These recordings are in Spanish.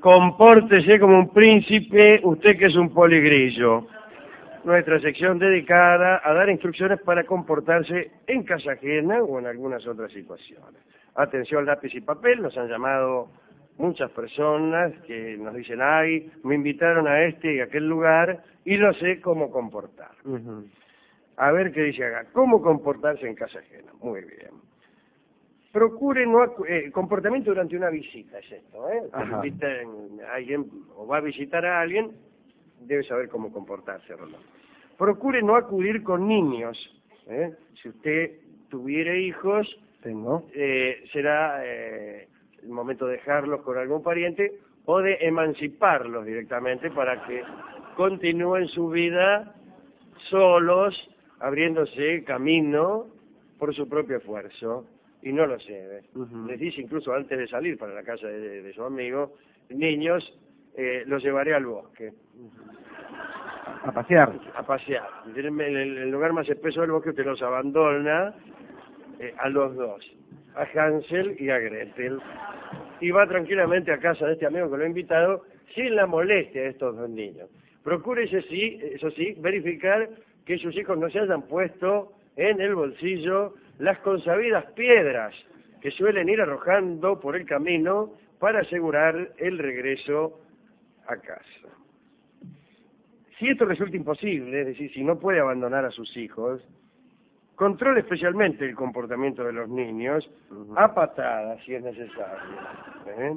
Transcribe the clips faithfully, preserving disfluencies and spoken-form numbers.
Compórtese como un príncipe, usted que es un poligrillo. Nuestra sección dedicada a dar instrucciones para comportarse en casa ajena o en algunas otras situaciones. Atención, lápiz y papel, nos han llamado muchas personas que nos dicen, ay, me invitaron a este y a aquel lugar y no sé cómo comportar. Uh-huh. A ver qué dice acá, ¿cómo comportarse en casa ajena? Muy bien. Procure no acu eh, comportamiento durante una visita, es esto, ¿eh? Si invita a alguien o va a visitar a alguien, debe saber cómo comportarse, Rolando. Procure no acudir con niños, ¿eh? Si usted tuviera hijos, tengo, eh, será eh, el momento de dejarlos con algún pariente o de emanciparlos directamente para que continúen su vida solos, abriéndose camino por su propio esfuerzo. Y no lo sé, uh-huh. Les dice incluso antes de salir para la casa de, de, de su amigo, niños, eh, los llevaré al bosque. A, a pasear. A pasear. En el, el lugar más espeso del bosque usted los abandona eh, a los dos, a Hansel y a Gretel, y va tranquilamente a casa de este amigo que lo ha invitado sin la molestia de estos dos niños. Procure, ese sí, eso sí, verificar que sus hijos no se hayan puesto en el bolsillo las consabidas piedras que suelen ir arrojando por el camino para asegurar el regreso a casa. Si esto resulta imposible, es decir, si no puede abandonar a sus hijos, controle especialmente el comportamiento de los niños, uh-huh. a patadas si es necesario. ¿Eh?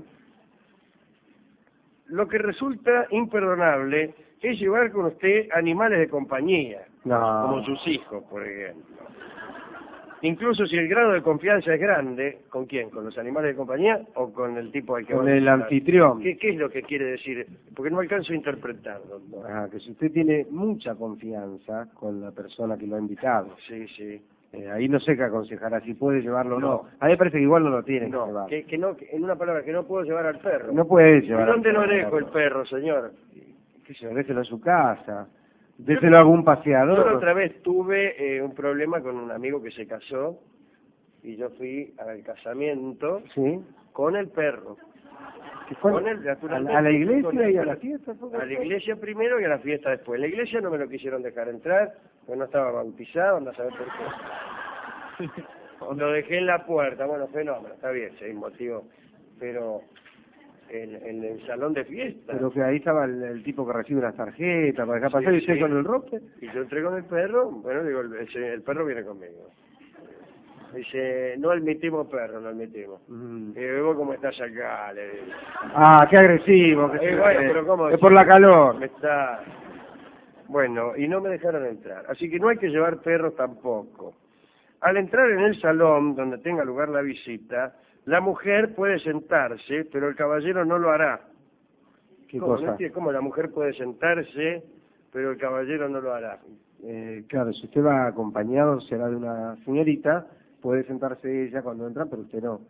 Lo que resulta imperdonable es llevar con usted animales de compañía, no. como sus hijos, por ejemplo. Incluso si el grado de confianza es grande, ¿con quién? ¿Con los animales de compañía o con el tipo al que va a Con el anfitrión. ¿Qué, ¿Qué es lo que quiere decir? Porque no alcanzo a interpretarlo. Ah, que si usted tiene mucha confianza con la persona que lo ha invitado. Sí, sí. Eh, ahí no sé qué aconsejará, si puede llevarlo o no. no. A mí me parece que igual no lo tiene no, que llevar. Que, que no, que, en una palabra, que no puedo llevar al perro. No puede llevar. ¿Y dónde lo dejo el perro, señor? Que se lo déjelo en su casa. Déselo a algún paseador. Yo otra vez tuve eh, un problema con un amigo que se casó y yo fui al casamiento ¿sí? con el perro. Con el, a, la, a la iglesia y a la fiesta. A la iglesia primero y a la fiesta después. La iglesia no me lo quisieron dejar entrar, porque no estaba bautizado, anda a saber por qué. Lo dejé en la puerta, bueno, fenómeno, está bien, sin motivo, pero en, en el salón de fiesta. Pero que ahí estaba el, el tipo que recibe las tarjetas para dejar pasar, sí, y usted sí. con el rope. Y yo entré con el perro, bueno, digo, el, el, el perro viene conmigo. Dice, no admitimos perro, no admitimos. Mm. Y veo cómo estás acá, le digo. Ah, qué agresivo. Que eh, bueno, pero ¿cómo? Es por la calor. Me está... Bueno, y no me dejaron entrar. Así que no hay que llevar perros tampoco. Al entrar en el salón donde tenga lugar la visita, la mujer puede sentarse, pero el caballero no lo hará. ¿Qué ¿Cómo, cosa? ¿no? ¿Cómo la mujer puede sentarse, pero el caballero no lo hará? Eh, claro, si usted va acompañado, será de una señorita, puede sentarse ella cuando entra, pero usted no.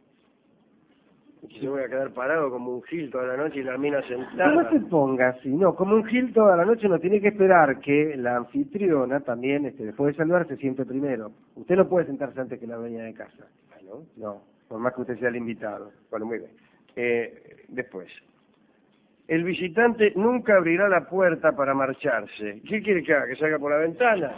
Yo voy a quedar parado como un gil toda la noche y la mina sentada. No se ponga así, no, como un gil toda la noche no tiene que esperar que la anfitriona también, este, después de saludar, se siente primero. Usted no puede sentarse antes que la dueña de casa. ¿No? No, por más que usted sea el invitado. Bueno, muy bien. Eh, después. El visitante nunca abrirá la puerta para marcharse. ¿Qué quiere que haga? ¿Que salga por la ventana?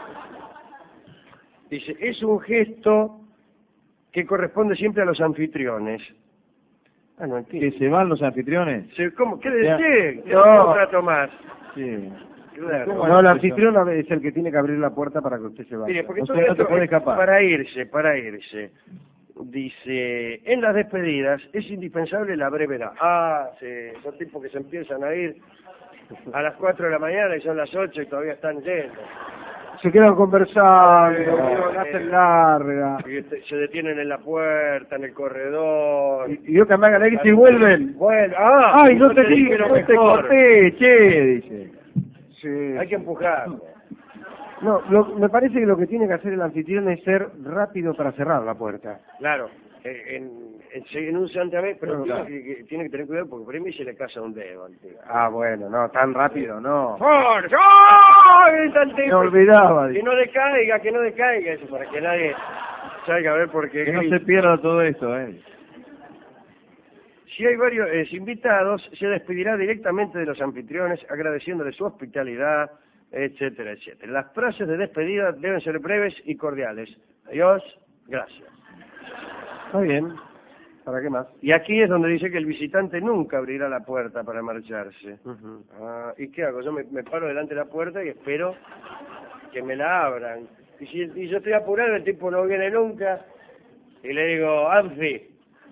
Dice, es un gesto que corresponde siempre a los anfitriones. Ah, no entiendo. ¿Que se van los anfitriones? ¿Cómo? ¿Qué decir? ¿Qué no. trato más? Sí. Claro. No, el anfitrión es el que tiene que abrir la puerta para que usted se vaya. Mire, porque usted todo no se puede escapar. Para irse, para irse. Dice, en las despedidas es indispensable la brevedad. Ah, sí, son tipos que se empiezan a ir a las cuatro de la mañana y son las ocho y todavía están llenos. Se quedan conversando, eh, la hacen larga. Se detienen en la puerta, en el corredor. Y, y yo que me hagan ahí y vuelven. Bueno, ah, ay, no te digo, no te corté, che, dice. Sí. Hay que empujarlo. No, lo, me parece que lo que tiene que hacer el anfitrión es ser rápido para cerrar la puerta. Claro, en, en, en un santiamén, pero no, tiene, claro. que, tiene que tener cuidado porque por ahí se le casa un dedo al tío. Ah, bueno, no, tan rápido no. ¡Por favor! Me olvidaba. Que no decaiga, que no decaiga, eso para que nadie salga a ver por qué. Que no se pierda todo esto, eh. Si hay varios eh, invitados, se despedirá directamente de los anfitriones, agradeciéndoles su hospitalidad, etcétera, etcétera. Las frases de despedida deben ser breves y cordiales. Adiós, gracias. Está bien. ¿Para qué más? Y aquí es donde dice que el visitante nunca abrirá la puerta para marcharse. Uh-huh. Ah, ¿y qué hago? Yo me, me paro delante de la puerta y espero que me la abran. Y si y yo estoy apurado, el tipo no viene nunca, y le digo, Anfi,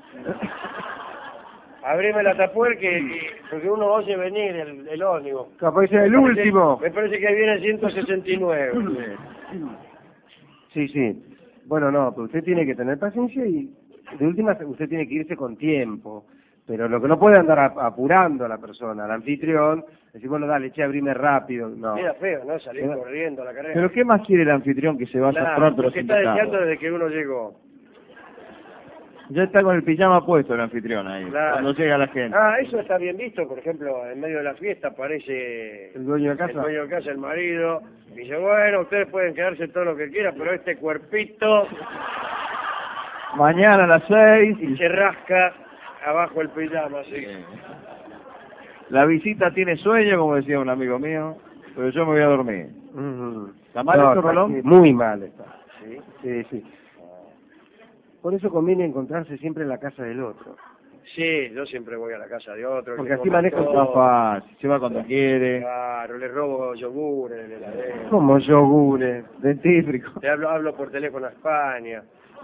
abrime la tapuerca, porque uno oye venir el, el ómnibus. Capaz sea el Me parece- último. Me parece que ahí viene ciento sesenta y nueve. Sí, sí. Bueno, no, pero usted tiene que tener paciencia y de última usted tiene que irse con tiempo. Pero lo que no puede andar ap- apurando a la persona, al anfitrión, decir, bueno, dale, che, abrime rápido. No. Queda feo, ¿no? Salir Queda- corriendo a la carrera. ¿Pero qué más quiere el anfitrión que se vaya Claro, pronto lo los que está deseando invitados? desde que uno llegó. Ya está con el pijama puesto el anfitrión ahí, Claro. cuando llega la gente. Ah, eso está bien visto, por ejemplo, en medio de la fiesta aparece El dueño de el casa. dueño de casa, el marido, y dice, bueno, ustedes pueden quedarse todo lo que quieran, pero este cuerpito, Mañana a las seis. y se rasca abajo el pijama, así. La visita tiene sueño, como decía un amigo mío, pero yo me voy a dormir. Ujú. ¿Está mal No, esto, está Rolón? aquí, muy mal está. ¿Sí? Sí, sí. Por eso conviene encontrarse siempre en la casa del otro. Sí, yo siempre voy a la casa de otro. Porque le así como maneja todo. Está fácil, se va cuando quiere. Claro, le robo yogur en el heladero. Como yogures, dentífrico. Le hablo, hablo por teléfono a España.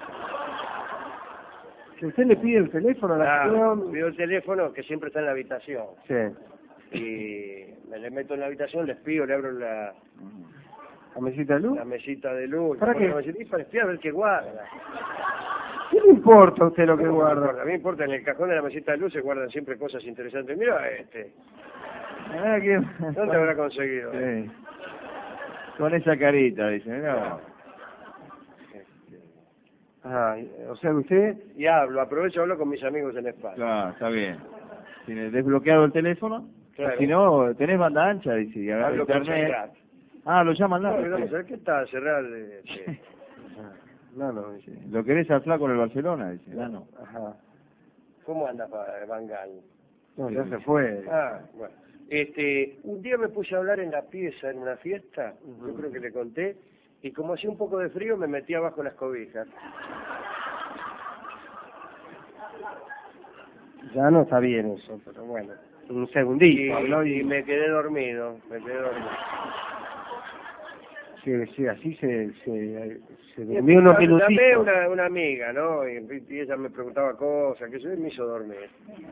Si usted le pide el teléfono a la Claro, acción, pido el teléfono que siempre está en la habitación. sí. Y me le meto en la habitación, les pido, le abro la, ¿La mesita de luz? la mesita de luz. ¿Para le qué? pongo la mesita y para espiar a ver qué guarda. ¿Qué le importa a usted lo que No, guarda? A mí me importa, en el cajón de la mesita de luz se guardan siempre cosas interesantes. Mira este, Ah, qué- ¿dónde habrá conseguido? Sí. Con esa carita, dice. No. Ah, o sea, usted... Y hablo, aprovecho, hablo con mis amigos en España. Claro, está bien. ¿Tiene desbloqueado el teléfono? Claro. Si no, tenés banda ancha, dice. Y agarra Hablo con internet. Serrat. Ah, lo llaman No, la. vamos a ver qué está, cerrar de... de- No, no, dice. Lo querés al flaco en el Barcelona, dice. Ah, no. Ajá. ¿Cómo anda Van Gaal? No, ya se fue. Ah, bueno. Este, un día me puse a hablar en la pieza en una fiesta, yo creo que le conté, y como hacía un poco de frío me metí abajo las cobijas. Ya no está bien eso, pero bueno. Un segundito, Y, ¿no? y me quedé dormido, me quedé dormido. Sí, sí, así se, se, se Y durmió unos llamé minutitos. una, una amiga, ¿no? Y, y ella me preguntaba cosas, que yo y me hizo dormir.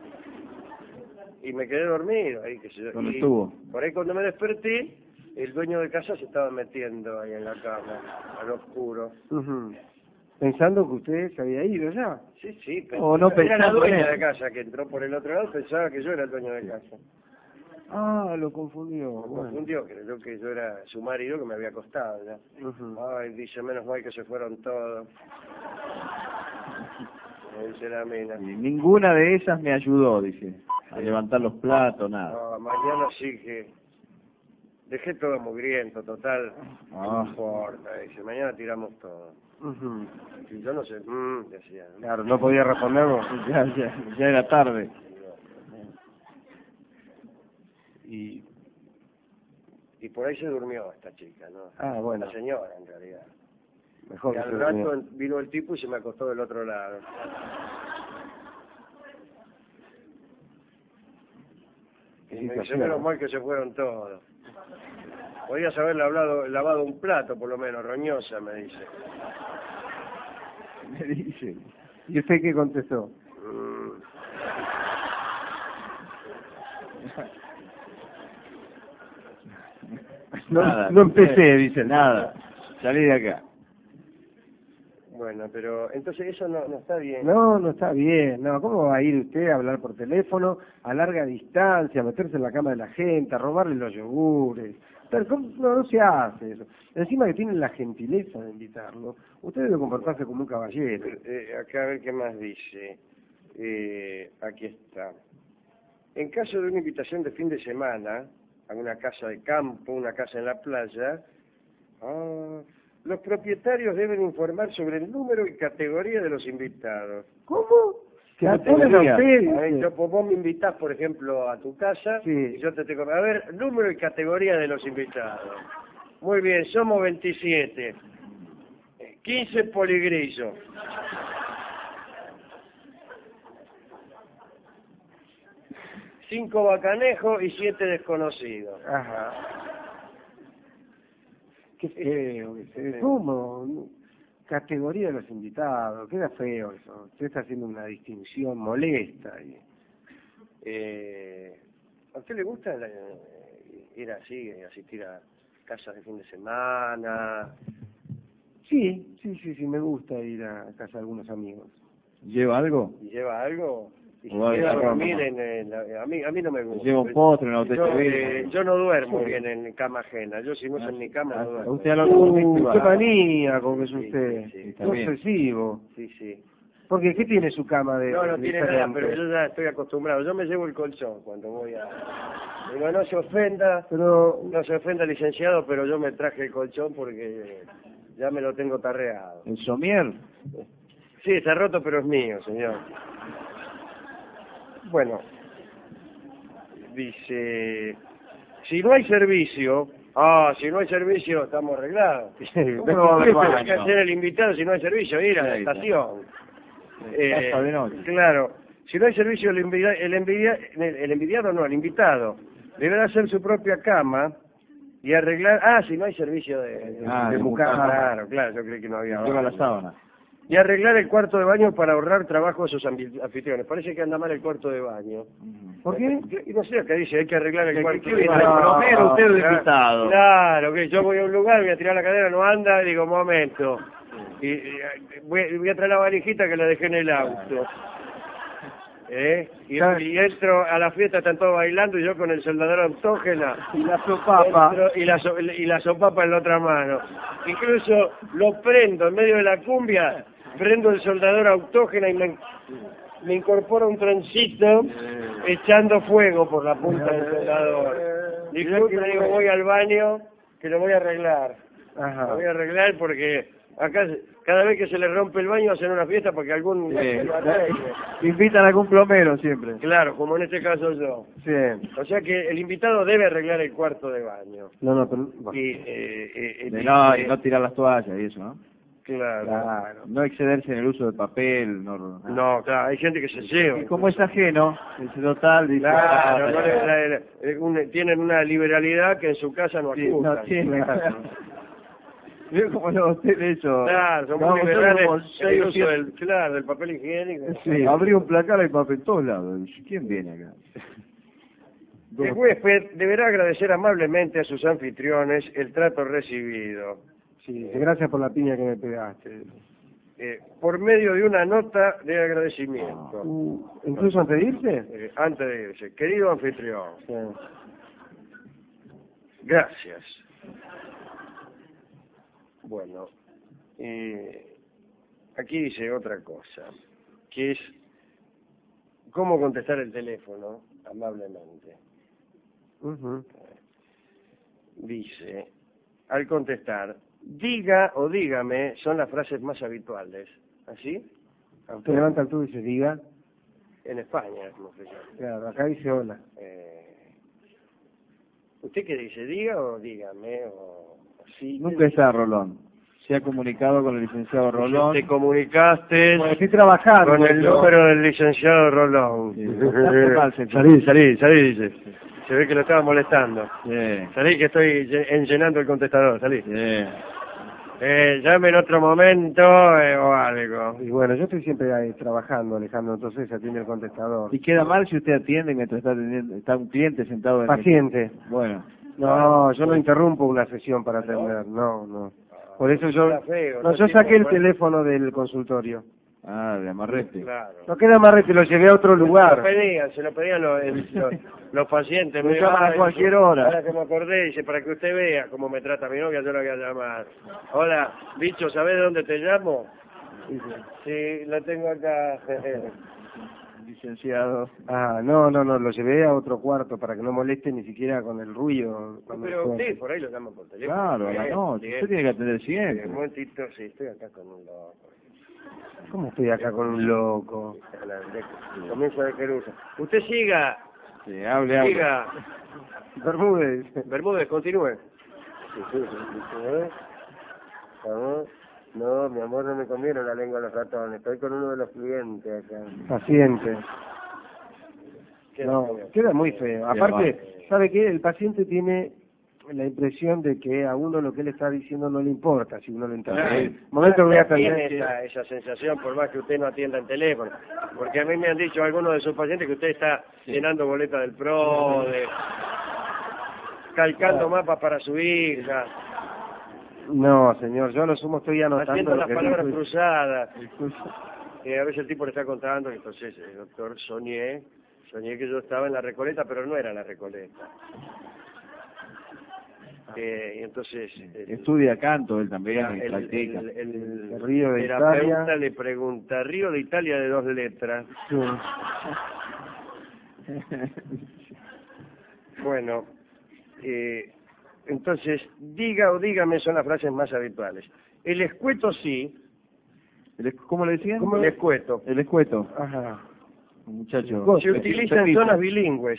Y me quedé dormido ahí, que se yo. ¿Dónde y estuvo? Por ahí cuando me desperté, el dueño de casa se estaba metiendo ahí en la cama, al oscuro. Ujú. Pensando que usted se había ido ya. Sí, sí, pero O no era la pensando dueña en él. de casa que entró por el otro lado, pensaba que yo era el dueño de casa. Ah, lo confundió. Me Bueno. confundió, creyó que yo era su marido que me había acostado ya. Ujú. Ay, dice, menos mal que se fueron todos. Me dice la mina. Y ninguna de esas me ayudó, dice. A levantar los platos, nada. No, mañana sí que... Dejé todo mugriento, total. Ah. No importa, dice, mañana tiramos todo. Ujú. Y yo no sé, mmm, decía. ¿no? Claro, no podía responderlo. Ya, ya, ya era tarde. Y... Y por ahí se durmió esta chica, ¿no? Ah, bueno. La señora, en realidad. Mejor Y que se al durmió. rato vino el tipo y se me acostó del otro lado. Qué Y me dice, situación. menos mal que se fueron todos. Podías haberle hablado, lavado un plato, por lo menos, roñosa, me dice. Me dice. ¿Y usted qué contestó? Mm. No, Nada. no empecé, dice. Nada. Salí de acá. Bueno, pero entonces eso no, no está bien. No, no está bien. No, ¿cómo va a ir usted a hablar por teléfono a larga distancia, a meterse en la cama de la gente, a robarle los yogures? Pero, ¿cómo? No, no se hace eso. Encima que tienen la gentileza de invitarlo, usted debe comportarse como un caballero. Eh, acá a ver qué más dice. Eh, aquí está. En caso de una invitación de fin de semana a una casa de campo, una casa en la playa, ah, los propietarios deben informar sobre el número y categoría de los invitados. ¿Cómo? ¿Qué La ponen a categoría? usted, A ver, dice. yo, pues, vos me invitás, por ejemplo, a tu casa, Sí. y yo te tengo... A ver, número y categoría de los invitados. Muy bien, somos veintisiete. quince poligrillos. cinco bacanejos y siete desconocidos. Ajá. Qué feo que se ve. ¿Cómo? Categoría de los invitados. Queda feo eso. Usted está haciendo una distinción molesta. Y... Eh, ¿A usted le gusta la- ir así, asistir a casas de fin de semana? Sí, sí, sí, sí, me gusta ir a casa de algunos amigos. ¿Lleva algo? ¿Y lleva algo? ¿Y si O algo, queda a no, dormir no. en, en la- a mí a mí no me gusta. Lleva un postre, una botella yo, de vino. eh, yo no duermo bien en cama ajena. Yo si no es en mi cama Ah, no duermo. usted a lo Uh, va. qué manía con que es Sí, usted. sí, sí, está bien. Obsesivo. Sí, sí. Porque, ¿qué tiene su cama de No, no tiene nada, diferente? pero yo ya estoy acostumbrado. Yo me llevo el colchón cuando voy a... Digo, no se ofenda, Pero, no se ofenda, licenciado, pero yo me traje el colchón porque ya me lo tengo tarreado. ¿El somier? Sí, está roto, pero es mío, señor. Bueno, dice, si no hay servicio, ah, si no hay servicio estamos arreglados. ¿Cómo vengo no a ver va a baño. hacer el invitado si no hay servicio? Ir a la Ahí está. estación. Eh, pasa de noche. Claro, si no hay servicio, el, envidia, el, envidia, el, el envidiado no, el invitado deberá hacer su propia cama y arreglar, ah, si no hay servicio de, de, Ah, de de mucama, mucama. claro, claro, yo creí que no había Lleva la baño. sábana. Y arreglar el cuarto de baño para ahorrar trabajo a sus ambi- anfitriones. Parece que anda mal el cuarto de baño. ¿por qué? Y no sé, acá dice, hay que arreglar el ¿Qué- cuarto qué de viene? baño. ¿Plomero usted o de Claro, invitado? Claro, que yo voy a un lugar, voy a tirar la cadera, no anda, y digo, momento. Y, y, voy, voy a traer la valijita que la dejé en el auto. ¿Eh? Y, y entro a la fiesta, están todos bailando y yo con el soldador autógena. Y la sopapa. Entro y la, so- y la sopapa en la otra mano. Incluso lo prendo en medio de la cumbia, prendo el soldador autógena y me, me incorporo un trencito echando fuego por la punta del soldador. Disculpe, le digo, voy al baño que lo voy a arreglar. Lo Ajá. voy a arreglar porque acá se- cada vez que se le rompe el baño hacen una fiesta porque algún... Sí. Invitan a algún plomero siempre. Claro, como en este caso yo. Sí. O sea que el invitado debe arreglar el cuarto de baño. No, no, pero... bueno, Y, eh, eh, De eh, no, eh, y no tirar las toallas y eso, ¿no? Claro. claro. No excederse en el uso de papel. No, No, claro, hay gente que se lleva. Y como es ajeno, es total, dice, Claro, ah, no le- la- la- eh, un- tienen una liberalidad que en su casa no sí, acusan. no tiene. Veo como los hoteles eso. Claro, son Vamos, muy liberales somos en el seis o uso siete. del, claro, del papel higiénico. Sí, abrí un placar y papel en todos lados. ¿Quién viene acá? El huésped deberá agradecer amablemente a sus anfitriones el trato recibido, Sí, dice, gracias por la piña que me pegaste. eh, por medio de una nota de agradecimiento. Uh, ¿Incluso antes de irse? Eh, antes de irse, querido anfitrión, Sí. gracias. Bueno, eh, aquí dice otra cosa, que es cómo contestar el teléfono amablemente. Ujú. Dice, al contestar, diga o dígame son las frases más habituales. ¿Así? Usted levanta el tubo y dice, diga. En España, como se llama. Claro, acá dice hola. Eh, ¿Usted qué dice? ¿Diga o dígame? O, o sí. Nunca está Rolón. Se ha comunicado con el licenciado Rolón. Te comunicaste Bueno, estoy trabajando. con el yo. número del licenciado Rolón. Sí, está mal, se- salí, salí, salí, dice. Se ve que lo estaba molestando. Sí, Salí que estoy lle- enllenando el contestador, salí. sí. Eh, llame en otro momento eh, o algo. Y bueno, yo estoy siempre ahí trabajando, Alejandro, entonces atiende el contestador. ¿Y queda mal si usted atiende mientras está atendiendo, está un cliente sentado en el... Paciente. Bueno, No, yo no interrumpo una sesión para atender, no, no. Por eso yo... Está feo, No, ¿no? yo Tipo, saqué el bueno. teléfono del consultorio. ah, de amarrete. Claro. No queda más te lo llevé a otro Se lo lugar. pedían, se lo pedían los, el- los, los pacientes. Lo Me llaman a llamaban, cualquier dice, hora. Ahora que me acordé, dice, para que usted vea cómo me trata mi novia, yo la voy a llamar. Hola, bicho, ¿sabés de dónde te llamo? Dice, sí, lo tengo acá. Licenciado. Ah, no, no, no, lo llevé a otro cuarto para que no moleste ni siquiera con el ruido. cuando Pero suena. usted por ahí lo llama por teléfono. Claro, a la Bien, noche. bien. Usted tiene que atender Eh, siempre. Un momentito, sí, estoy acá con un loco. ¿Cómo estoy acá con un loco? Comienzo de Querusa. Usted siga, Sí, hable, hable. siga. Bermúdez. Bermúdez, continúe. Sí, sí, sí, sí, ¿eh? ¿Vamos? No, mi amor, no me comieron la lengua de los ratones. Estoy con uno de los clientes acá. Paciente. Queda No, feo. queda muy feo. Aparte, ¿sabe qué? El paciente tiene la impresión de que a uno lo que él está diciendo no le importa si uno le entra. Claro. En el momento que voy a Tiene atender... esa, esa sensación, por más que usted no atienda el teléfono. Porque a mí me han dicho algunos de sus pacientes que usted está llenando boletas del PRO, de, calcando mapas para su hija, No, señor, yo a lo sumo estoy anotando haciendo lo las que palabras dijo y- cruzadas. Y a veces el tipo le está contando que entonces, eh, doctor, soñé, soñé que yo estaba en la Recoleta, pero no era la Recoleta. Eh, y entonces... eh, Estudia canto él también, el, y el, practica. el, el- El Río de terapeuta Italia. le pregunta, Río de Italia de dos letras. Sí. Bueno, eh, entonces, diga o dígame son las frases más habituales. El escueto sí, El es- ¿Cómo le decían? el escueto. El escueto. Ajá. Muchacho. Se utiliza en zonas bilingües.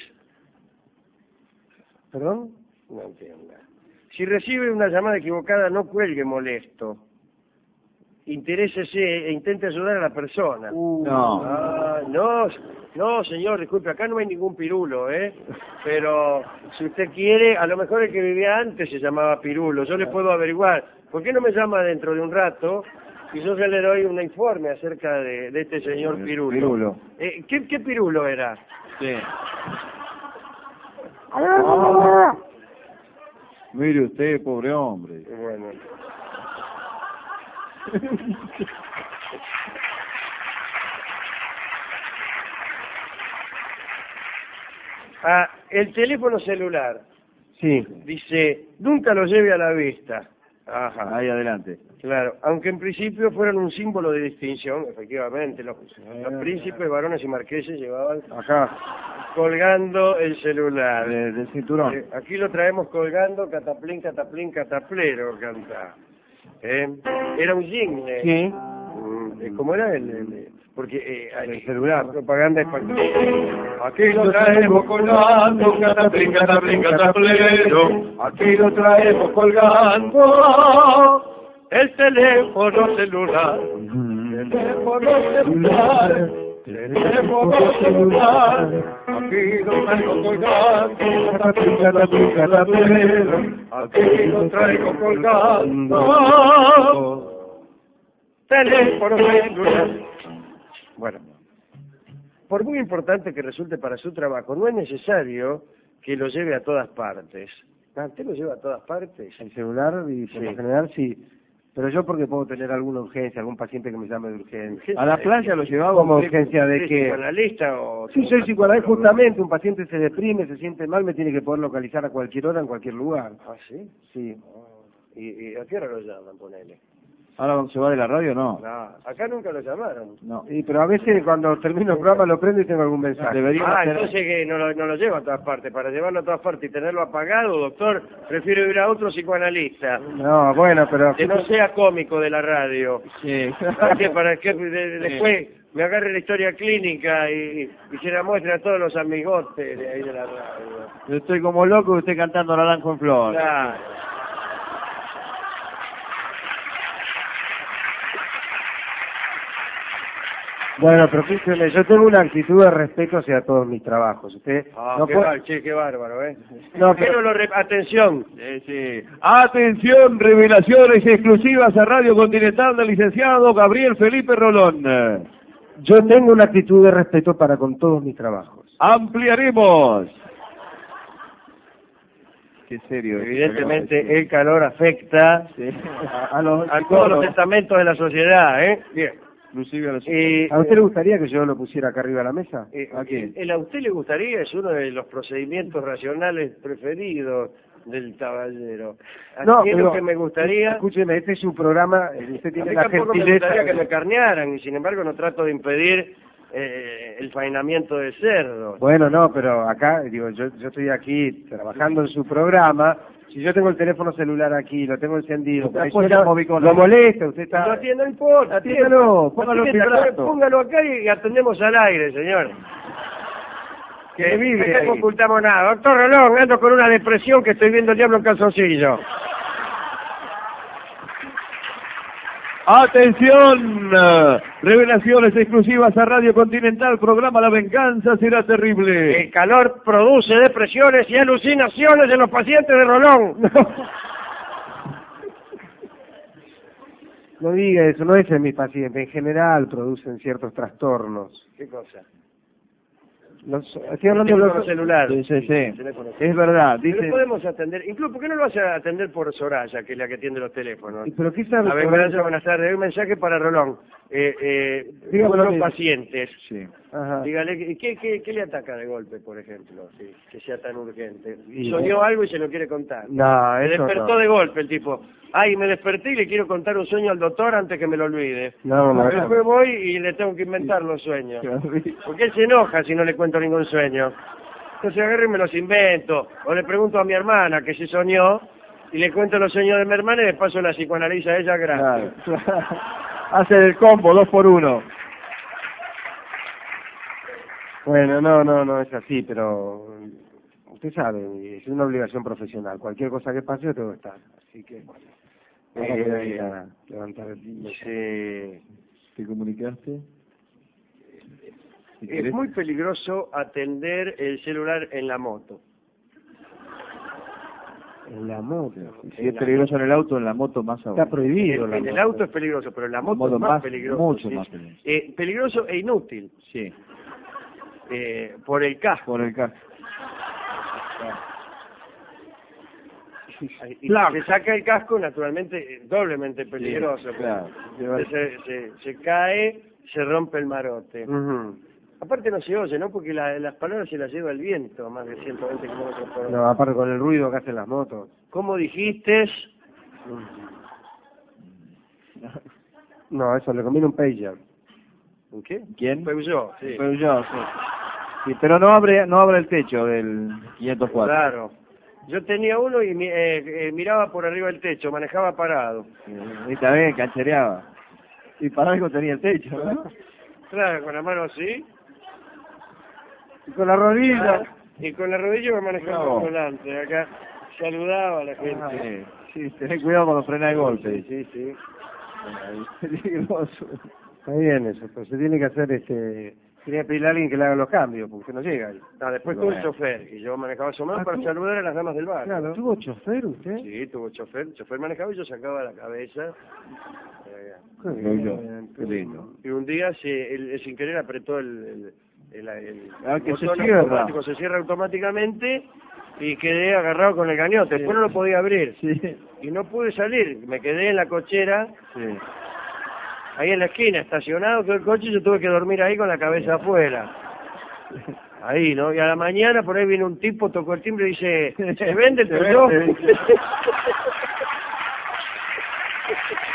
¿Perdón? No entiendo. Si recibe una llamada equivocada, no cuelgue molesto. Interésese e intente ayudar a la persona. Uh, No. Ah, no, no, señor, disculpe, acá no hay ningún pirulo, ¿eh? Pero si usted quiere, a lo mejor el que vivía antes se llamaba Pirulo, yo le puedo averiguar. ¿Por qué no me llama dentro de un rato y yo ya le doy un informe acerca de, de este señor El Pirulo? Pirulo. Eh, ¿qué, ¿Qué Pirulo era? Sí. Mire usted, pobre hombre. Bueno. Ah, el teléfono celular. Sí. Dice, nunca lo lleve a la vista. Ajá. Ahí adelante. Claro, aunque en principio fueran un símbolo de distinción, efectivamente, los, los príncipes, varones y marqueses llevaban Acá, colgando el celular. De- del cinturón. Eh, aquí lo traemos colgando, cataplín, cataplín, cataplero, canta. ¿Eh? Era un jingle. sí. Mm, eh, ¿Cómo era el...? el- porque eh, El celular. la propaganda es para... Aquí lo traemos colgando, cataplín, cataplín, cataplero. Aquí lo traemos colgando el teléfono celular. Teléfono celular. Teléfono celular. Aquí lo traigo colgando, cataplín, cataplín, cataplero. Aquí lo traigo colgando. Teléfono celular. Bueno, por muy importante que resulte para su trabajo, no es necesario que lo lleve a todas partes. Ah, ¿usted lo lleva a todas partes? El celular y por Sí. lo general sí. Pero yo porque puedo tener alguna urgencia, algún paciente que me llame de urgencia. A la playa lo llevaba ¿Cómo usted. urgencia de ¿Es qué? psicoanalista o...? Sí, soy psicoanalista, justamente un paciente se deprime, se siente mal, me tiene que poder localizar a cualquier hora, en cualquier lugar. ¿Ah, sí? Sí. ¿Y, y a qué hora lo llaman, ponele? Ahora cuando se va de la radio, no. No, acá nunca lo llamaron. No. Sí, pero a veces cuando termino el programa lo prendo y tengo algún mensaje. Deberíamos Ah, tener- entonces que no lo, no lo lleva a todas partes. Para llevarlo a todas partes y tenerlo apagado, doctor, prefiero ir a otro psicoanalista. No, bueno, pero... Que no sea cómico de la radio. Sí. ¿Para qué? Para que de- de- después me agarre la historia clínica y, y se la muestre a todos los amigotes de ahí de la radio. Yo estoy como loco y usted cantando Naranjo en Flor. Claro. Bueno, pero fíjese, yo tengo una actitud de respeto hacia todos mis trabajos. Usted Ah, no qué, puede... bar- che, qué bárbaro, ¿eh? No, Pero pero... lo re- atención. Sí, sí. Atención, revelaciones exclusivas a Radio Continental del licenciado Gabriel Felipe Rolón. Yo tengo una actitud de respeto para con todos mis trabajos. Ampliaremos. Qué serio. Evidentemente el calor afecta Sí. A, a los a todos los estamentos de la sociedad, ¿eh? Bien. Inclusive a los... Eh, ¿A usted le gustaría que yo lo pusiera acá arriba de la mesa? eh, ¿a quién? el a usted le gustaría, es uno de los procedimientos racionales preferidos del caballero. ¿A No, qué es pero- lo que me gustaría? Escúcheme, este es su programa, eh, usted A tiene mí la tampoco me gentileza... gustaría que me carnearan y sin embargo no trato de impedir eh, el faenamiento de cerdos. Bueno, no, pero acá, digo, yo, yo estoy aquí trabajando en su programa, Si yo tengo el teléfono celular aquí, lo tengo encendido, Usted por ahí apoya suena, el móvil. lo molesta, usted está... No atienda, no importa. Atiéndalo, póngalo en Atienda, vibrato. Póngalo acá y atendemos al aire, señor. Que Que vive ahí. no ocultamos nada. Doctor Rolón, ando con una depresión que estoy viendo el diablo en calzoncillo. Atención, eh, revelaciones exclusivas a Radio Continental, programa La Venganza será terrible. El calor produce depresiones y alucinaciones en los pacientes de Rolón. No diga eso, no es en mis pacientes, en general producen ciertos trastornos. ¿Qué cosa? Los, estoy hablando de Teléfono los... celular. Sí, sí, sí. Teléfono celular. Es verdad, Pero dice... podemos atender, incluso, ¿por qué no lo vas a atender por Soraya, que es la que atiende los teléfonos? ¿Pero qué sabe? A ver, Soraya, buenas tardes. Hay un mensaje para Rolón. Eh, eh, Dígame lo unos que- pacientes. Sí. Ajá. Dígale, ¿qué, qué, ¿qué le ataca de golpe, por ejemplo? Sí, que sea tan urgente. Y- Soñó algo y se lo quiere contar. No, Se eso despertó no. de golpe el tipo. Ay, me desperté y le quiero contar un sueño al doctor antes que me lo olvide. No, no, Después eso- voy y le tengo que inventar los sueños. Porque él se enoja si no le cuento ningún sueño. Entonces agarro y me los invento. O le pregunto a mi hermana que se soñó y le cuento los sueños de mi hermana y le paso la psicoanaliza a ella gratis. Claro. Hace el combo, dos por uno. Bueno, no, no, no es así, pero usted sabe, es una obligación profesional. Cualquier cosa que pase yo tengo que estar. Así que, no Eh, voy a ir a levantar el Sí. ¿Te comunicaste? Si Es querés- muy peligroso atender el celular en la moto. en la moto. Si es peligroso en el auto, en la moto más aún. Está prohibido. En, la en el moto. auto es peligroso, pero en la moto moto es más, más- peligroso. mucho sí. más peligroso. Eh, peligroso e inútil, Sí, eh, por el casco. por el casco. Y si se saca el casco, naturalmente, eh, doblemente peligroso. Sí, claro. porque Se, se, se cae, se rompe el marote. Ujú. Aparte no se oye, ¿no? Porque la- las palabras se las lleva el viento, más de ciento veinte kilómetros por hora. No, aparte con el ruido que hacen las motos. ¿Cómo dijiste? No, eso le conviene un pager. ¿En qué? ¿Quién? Peugeot, sí. Peugeot, sí. Sí, pero no abre, no abre el techo del quinientos cuatro. Claro. Yo tenía uno y mi- eh, eh, miraba por arriba del techo, manejaba parado. Y también canchereaba. Y para algo tenía el techo, ¿no? Claro, con la mano así. Y con la rodilla. Y con la rodilla me manejaba Bravo. por delante. Acá saludaba a la gente. Sí, sí, tenés cuidado cuando frena de golpe. Sí, sí. Peligroso. Está bien eso, pero se tiene que hacer este... Tiene que pedirle a alguien que le haga los cambios, porque usted no llega ahí. No, después tuvo el chofer, y yo manejaba su mano Ah, para ¿tú? saludar a las damas del bar. Claro. ¿Tuvo chofer usted? Sí, tuvo chofer. El chofer manejaba y yo sacaba la cabeza. Eh, Qué Peugeot, bien, qué lindo. y un día, se, él, él sin querer, apretó el... el, el, el Ah, que se botón cierra. automático, se cierra automáticamente y quedé agarrado con el gañote. Después no lo podía abrir. Sí, Y no pude salir. Me quedé en la cochera, sí. ahí en la esquina, estacionado todo el coche, y yo tuve que dormir ahí con la cabeza afuera. Ahí, ¿no? Y a la mañana por ahí viene un tipo, tocó el timbre y dice, ¿se vende el Se Peugeot? vende.